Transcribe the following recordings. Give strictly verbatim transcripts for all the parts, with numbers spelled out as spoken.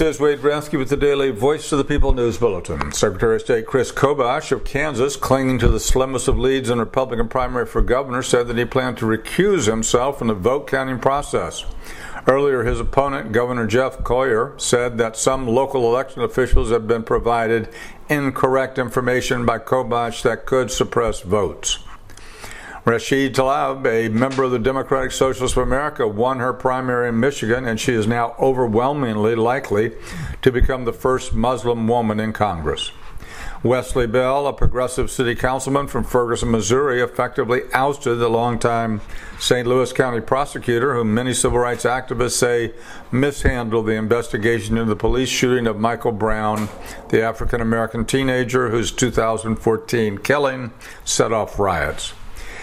This is Wade Ransky with the Daily Voice of the People News Bulletin. Secretary of State Chris Kobash of Kansas, clinging to the slimmest of leads in the Republican primary for governor, said that he planned to recuse himself from the vote counting process. Earlier, his opponent, Governor Jeff Colyer, said that some local election officials have been provided incorrect information by Kobash that could suppress votes. Rashid Tlaib, a member of the Democratic Socialists of America, won her primary in Michigan, and she is now overwhelmingly likely to become the first Muslim woman in Congress. Wesley Bell, a progressive city councilman from Ferguson, Missouri, effectively ousted the longtime Saint Louis County prosecutor, whom many civil rights activists say mishandled the investigation into the police shooting of Michael Brown, the African-American teenager whose two thousand fourteen killing set off riots.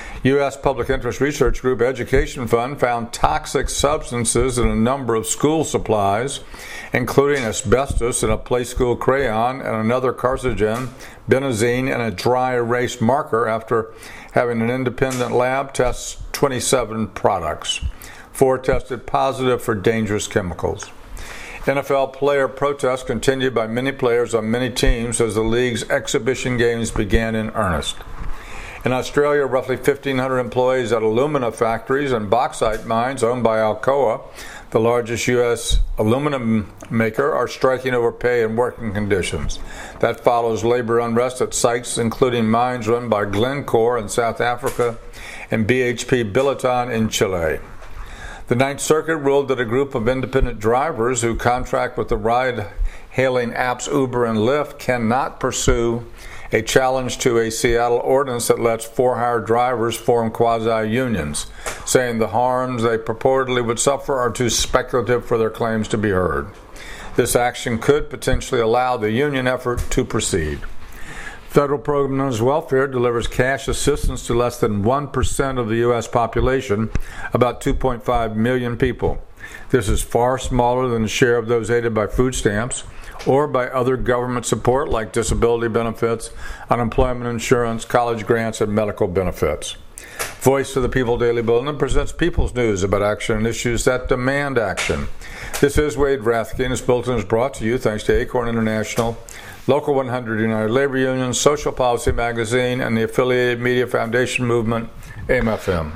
U S Public Interest Research Group Education Fund found toxic substances in a number of school supplies, including asbestos in a play school crayon and another carcinogen, benzene, in a dry erase marker after having an independent lab test twenty-seven products. Four tested positive for dangerous chemicals. N F L player protests continued by many players on many teams as the league's exhibition games began in earnest. In Australia, roughly fifteen hundred employees at alumina factories and bauxite mines owned by Alcoa, the largest U S aluminum maker, are striking over pay and working conditions. That follows labor unrest at sites including mines run by Glencore in South Africa and B H P Billiton in Chile. The Ninth Circuit ruled that a group of independent drivers who contract with the ride-hailing apps Uber and Lyft cannot pursue a challenge to a Seattle ordinance that lets for-hire drivers form quasi-unions, saying the harms they purportedly would suffer are too speculative for their claims to be heard. This action could potentially allow the union effort to proceed. Federal program known as welfare delivers cash assistance to less than one percent of the U S population, about two point five million people. This is far smaller than the share of those aided by food stamps or by other government support like disability benefits, unemployment insurance, college grants, and medical benefits. Voice of the People Daily Bulletin presents People's News about action and issues that demand action. This is Wade Rathke, and this bulletin is brought to you thanks to Acorn International, Local one hundred United Labor Union, Social Policy Magazine, and the affiliated Media Foundation Movement, A M F M.